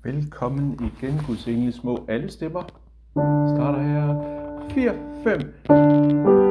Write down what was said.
Velkommen igen, Guds engle små alle stemmer. Starter her. 4, 5.